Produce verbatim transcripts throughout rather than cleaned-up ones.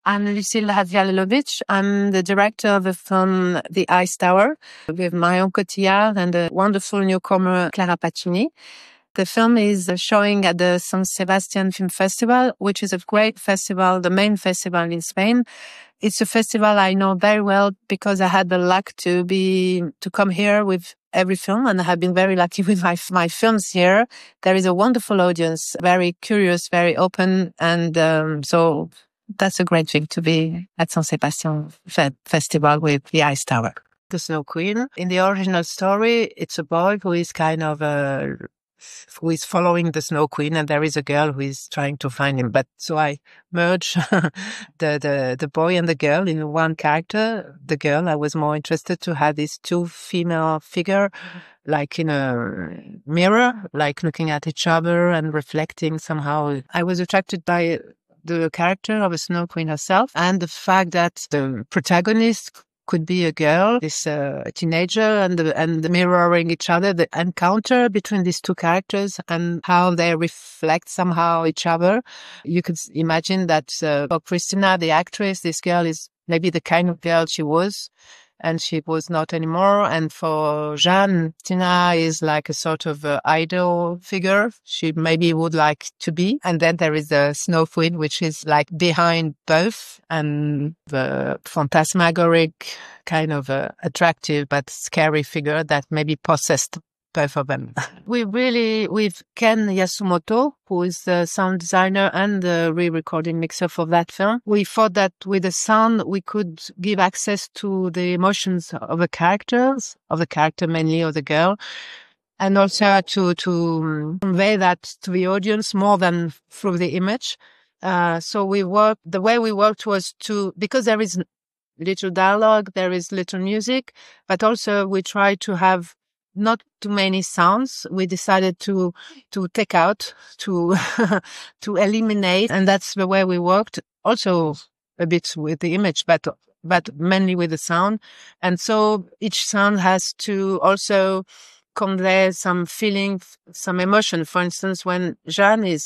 I'm Lucille Hadvialovic. I'm the director of the film The Ice Tower with Marion Cotillard and the wonderful newcomer Clara Pacini. The film is showing at the San Sebastian Film Festival, which is a great festival, the main festival in Spain. It's a festival I know very well because I had the luck to be, to come here with every film, and I have been very lucky with my, my films here. There is a wonderful audience, very curious, very open, and um, so that's a great thing to be at San Sebastian Fe- Festival with The Ice Tower. The Snow Queen. In the original story, it's a boy who is kind of a who is following the Snow Queen, and there is a girl who is trying to find him. But so I merge the, the, the boy and the girl in one character. The girl, I was more interested to have these two female figure, like in a mirror, like looking at each other and reflecting somehow. I was attracted by the character of a Snow Queen herself and the fact that the protagonist could be a girl, this uh, teenager, and the, and the mirroring each other, the encounter between these two characters and how they reflect somehow each other. You could imagine that uh, for Christina, the actress, this girl is maybe the kind of girl she was, and she was not anymore. And for Jeanne, Tina is like a sort of uh, idol figure she maybe would like to be. And then there is the Snow Queen, which is like behind both, and the phantasmagoric kind of uh, attractive but scary figure that maybe possessed both of them. We really, with Ken Yasumoto, who is the sound designer and the re-recording mixer for that film, we thought that with the sound, we could give access to the emotions of the characters, of the character mainly, of the girl, and also to, to convey that to the audience more than through the image. Uh, so we worked, the way we worked was to, because there is little dialogue, there is little music, but also we try to have not too many sounds. We decided to, to take out, to, to eliminate. And that's the way we worked. Also a bit with the image, but, but mainly with the sound. And so each sound has to also convey some feeling, some emotion. For instance, when Jeanne is,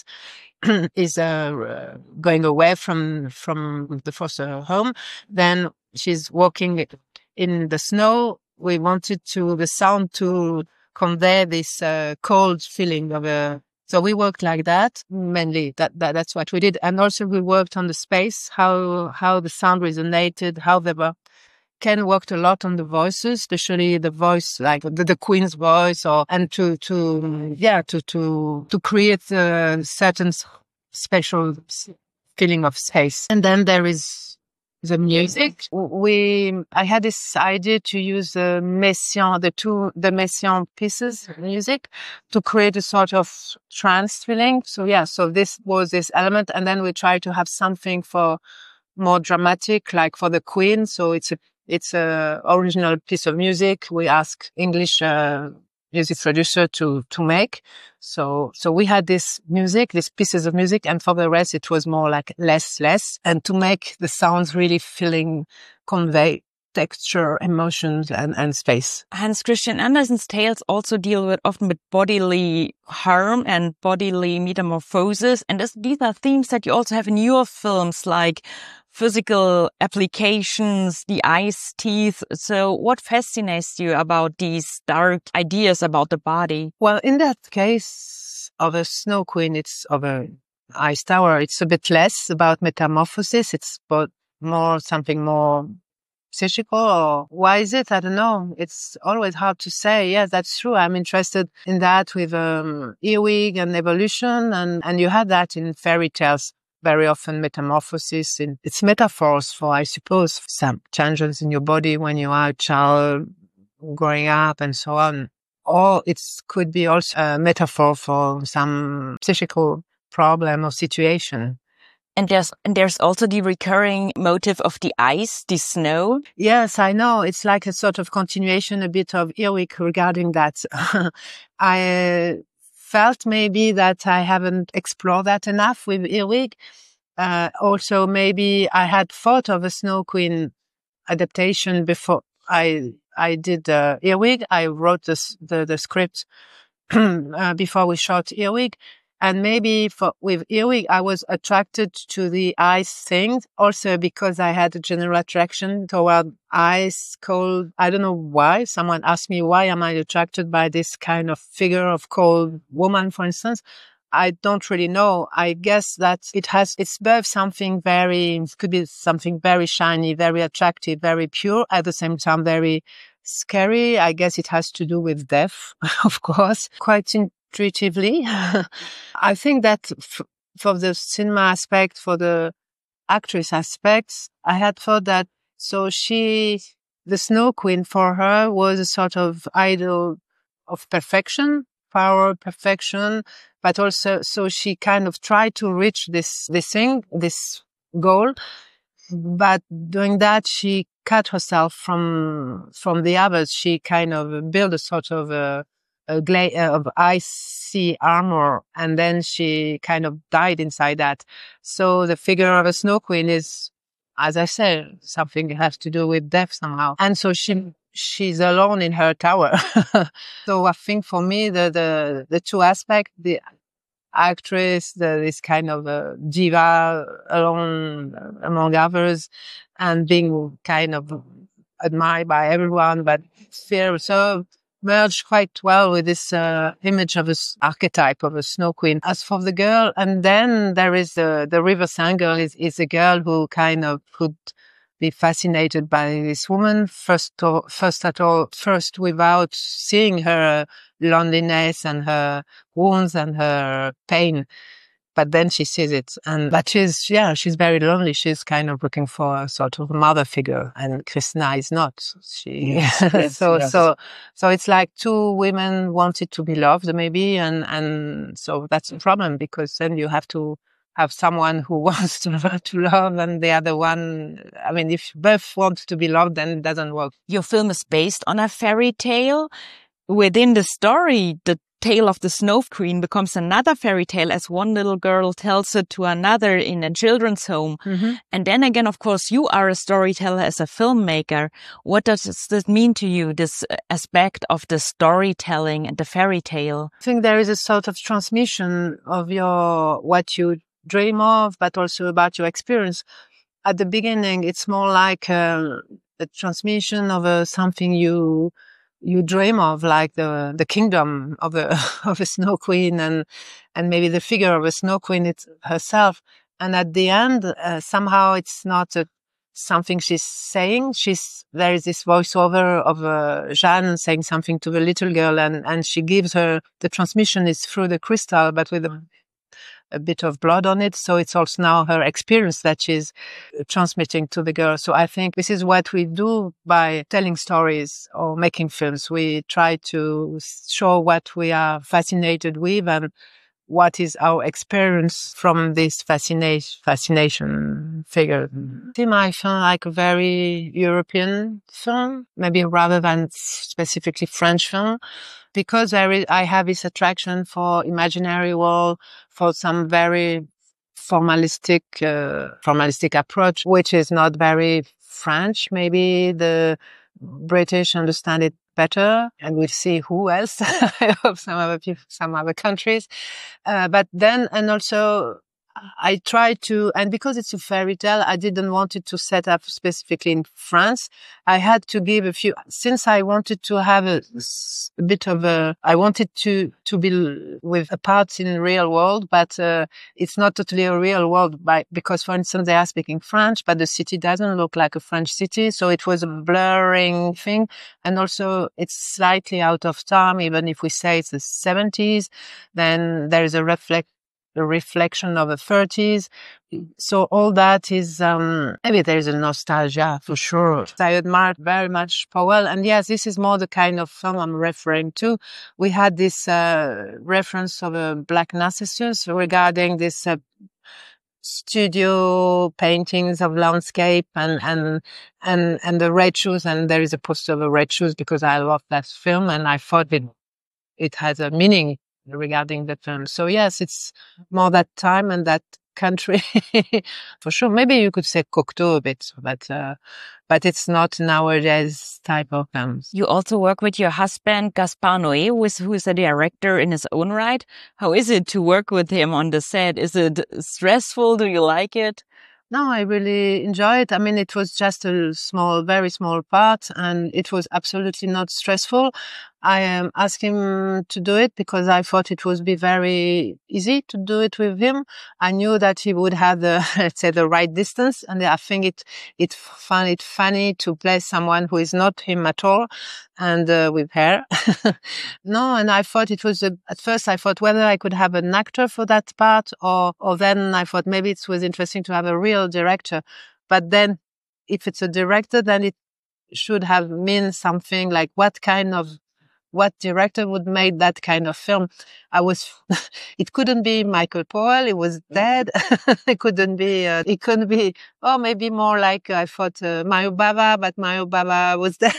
is, uh, going away from, from the foster home, then she's walking in the snow. We wanted to, the sound to convey this uh, cold feeling of a, so we worked like that, mainly, that, that, that's what we did. And also we worked on the space, how, how the sound resonated, how they were, Ken worked a lot on the voices, especially the voice, like the, the Queen's voice, or, and to, to, yeah, to, to, to create a certain special feeling of space. And then there is, the music. We, I had this idea to use the Messiaen, the two, the Messiaen pieces of music to create a sort of trance feeling. So yeah, so this was this element. And then we tried to have something for more dramatic, like for the Queen. So it's a, it's a original piece of music. We ask English, uh, music producer to, to make. So, so we had this music, these pieces of music, and for the rest, it was more like less, less, and to make the sounds really feeling, convey texture, emotions, and, and space. Hans Christian Andersen's tales also deal with often with bodily harm and bodily metamorphosis. And this, these are themes that you also have in your films, like physical applications, the ice teeth. So what fascinates you about these dark ideas about the body? Well, in that case of a Snow Queen, it's of a ice tower. It's a bit less about metamorphosis. It's about more something more psychical, or why is it? I don't know. It's always hard to say. Yeah, that's true. I'm interested in that with um, earwig and evolution, and, and you had that in fairy tales. Very often metamorphosis, in, it's metaphors for, I suppose, some changes in your body when you are a child growing up and so on. Or it could be also a metaphor for some psychical problem or situation. And there's, and there's also the recurring motive of the ice, the snow. Yes, I know. It's like a sort of continuation, a bit of earwig regarding that. I felt maybe that I haven't explored that enough with earwig. Uh, also, maybe I had thought of a Snow Queen adaptation before I I did uh, earwig. I wrote this, the the script uh, before we shot earwig, And maybe for with Earwig, I was attracted to the ice thing also because I had a general attraction toward ice, cold. I don't know why. Someone asked me, why am I attracted by this kind of figure of cold woman, for instance? I don't really know. I guess that it has, it's both something very, it could be something very shiny, very attractive, very pure, at the same time, very scary. I guess it has to do with death, of course, quite intuitively. I think that f- for the cinema aspect, for the actress aspects, I had thought that, so she, the Snow Queen for her was a sort of idol of perfection, power, perfection, but also, so she kind of tried to reach this, this thing, this goal. But doing that, she cut herself from, from the others. She kind of built a sort of a, a gla- of icy armor, and then she kind of died inside that. So the figure of a Snow Queen is, as I said, something that has to do with death somehow. And so she, she's alone in her tower. So I think for me, the, the, the two aspects, the actress, the, this kind of a diva alone among others, and being kind of admired by everyone, but fear, so merged quite well with this uh, image of this archetype of a Snow Queen. As for the girl, and then there is the, the Riverside girl is, is a girl who kind of could be fascinated by this woman first, or, first at all, first without seeing her loneliness and her wounds and her pain. But then she sees it. And, but she's, yeah, she's very lonely. She's kind of looking for a sort of mother figure, and Christina is not. She, Yes, yes, so, yes. so, so it's like two women wanted to be loved maybe. And, and so that's a problem, because then you have to have someone who wants to, to love, and the other one, I mean, if both want to be loved, then it doesn't work. Your film is based on a fairy tale. Within the story, the tale of the Snow Queen becomes another fairy tale as one little girl tells it to another in a children's home. Mm-hmm. And then again, of course, you are a storyteller as a filmmaker. What does this mean to you, this aspect of the storytelling and the fairy tale? I think there is a sort of transmission of your, what you dream of, but also about your experience. At the beginning, it's more like a, a transmission of a, something you you dream of, like the the kingdom of a of a Snow Queen, and and maybe the figure of a Snow Queen it's herself. And at the end, uh, somehow it's not a, something she's saying. She's there is this voiceover of uh, Jeanne saying something to the little girl, and and she gives her, the transmission is through the crystal, but with a a bit of blood on it. So it's also now her experience that she's transmitting to the girl. So I think this is what we do by telling stories or making films. We try to show what we are fascinated with and what is our experience from this fascination, fascination figure. I feel like a very European film, maybe rather than specifically French film, because I, re- I have this attraction for imaginary world, for some very formalistic, uh, formalistic approach, which is not very French. Maybe the British understand it better, and we'll see who else. I hope some other people, some other countries. Uh, but then, and also, I tried to, and because it's a fairy tale, I didn't want it to set up specifically in France. I had to give a few, since I wanted to have a, a bit of a, I wanted to, to be with a part in the real world, but, uh, it's not totally a real world by, because for instance, they are speaking French, but the city doesn't look like a French city. So it was a blurring thing. And also it's slightly out of time. Even if we say it's the seventies, then there is a reflect, the reflection of the thirties. So all that is, um, maybe there's a nostalgia for sure. I admire very much Powell. And yes, this is more the kind of film I'm referring to. We had this, uh, reference of a Black Narcissus regarding this, uh, studio paintings of landscape and, and, and, and the Red Shoes. And there is a poster of the Red Shoes because I love that film and I thought it, it has a meaning regarding the film. So yes, it's more that time and that country. For sure. Maybe you could say Cocteau a bit, but, uh, but it's not nowadays type of films. You also work with your husband, Gaspar Noé, who is, who is a director in his own right. How is it to work with him on the set? Is it stressful? Do you like it? No, I really enjoy it. I mean, it was just a small, very small part, and it was absolutely not stressful. I um, asked him to do it because I thought it would be very easy to do it with him. I knew that he would have the, let's say, the right distance, and I think it it found it funny to play someone who is not him at all, and uh, with hair. No, and I thought it was a, at first I thought whether I could have an actor for that part, or or then I thought maybe it was interesting to have a real director. But then, if it's a director, then it should have mean something like what kind of what director would make that kind of film. I was, it couldn't be Michael Powell. It was dead. It couldn't be, uh, it couldn't be, oh, maybe more like I thought uh, Mario Bava, but Mario Bava was dead.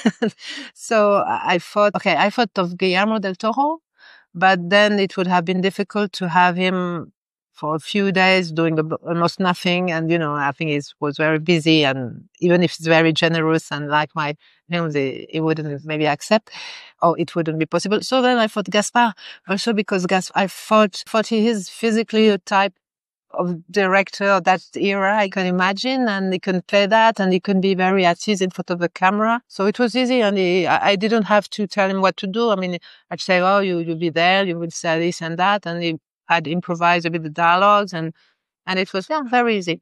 So I thought, okay, I thought of Guillermo del Toro, but then it would have been difficult to have him for a few days doing almost nothing. And, you know, I think he was very busy, and even if it's very generous and like my films, he, he wouldn't maybe accept, or it wouldn't be possible. So then I thought Gaspar, also because Gaspar, I thought, thought he is physically a type of director of that era I can imagine, and he can play that, and he can be very at ease in front of the camera. So it was easy, and he, I, I didn't have to tell him what to do. I mean, I'd say, oh, you, you'll be there, you will say this and that, and he, I'd improvise a bit the dialogues, and and it was yeah, very easy.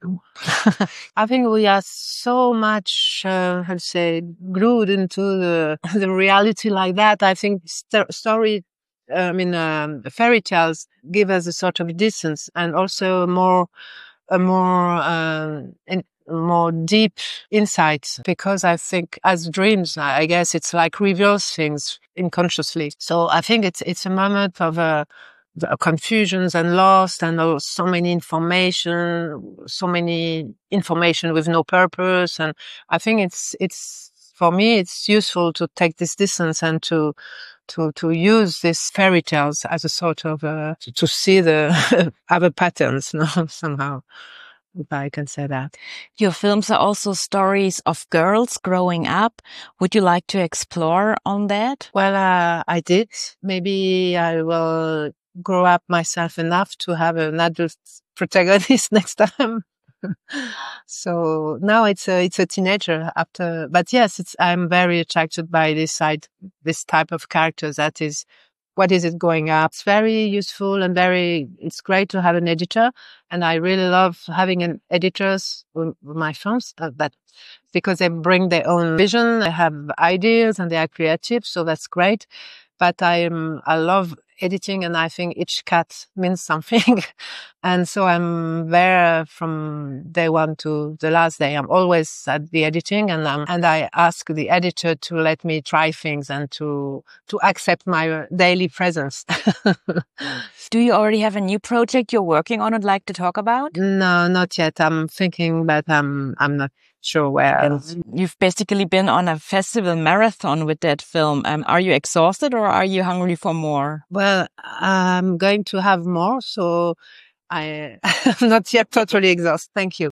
I think we are so much, uh, how to say, glued into the the reality like that. I think st- story, I mean, um, fairy tales give us a sort of distance, and also more, a more, um, in, more deep insight. Because I think as dreams, I guess it's like reveals things unconsciously. So I think it's it's a moment of a. Uh, confusions and lost, and oh, so many information, so many information with no purpose. And I think it's, it's, for me, it's useful to take this distance and to, to, to use these fairy tales as a sort of, uh, to, to see the other patterns, no, somehow. If I can say that. Your films are also stories of girls growing up. Would you like to explore on that? Well, uh, I did. Maybe I will grow up myself enough to have an adult protagonist next time. So now it's a, it's a teenager after, but yes, it's, I'm very attracted by this side, this type of characters. That is, what is it going up? It's very useful and very, it's great to have an editor. And I really love having an editors with my films, uh, that because they bring their own vision, they have ideas and they are creative. So that's great. But I am, I love editing, and I think each cut means something. And so I'm there from day one to the last day. I'm always at the editing, and um, and I ask the editor to let me try things and to, to accept my daily presence. Do you already have a new project you're working on and like to talk about? No, not yet. I'm thinking, but I'm, I'm not sure where. And you've basically been on a festival marathon with that film. Um, are you exhausted, or are you hungry for more? Well, I'm going to have more, so I, I'm not yet totally exhausted. Thank you.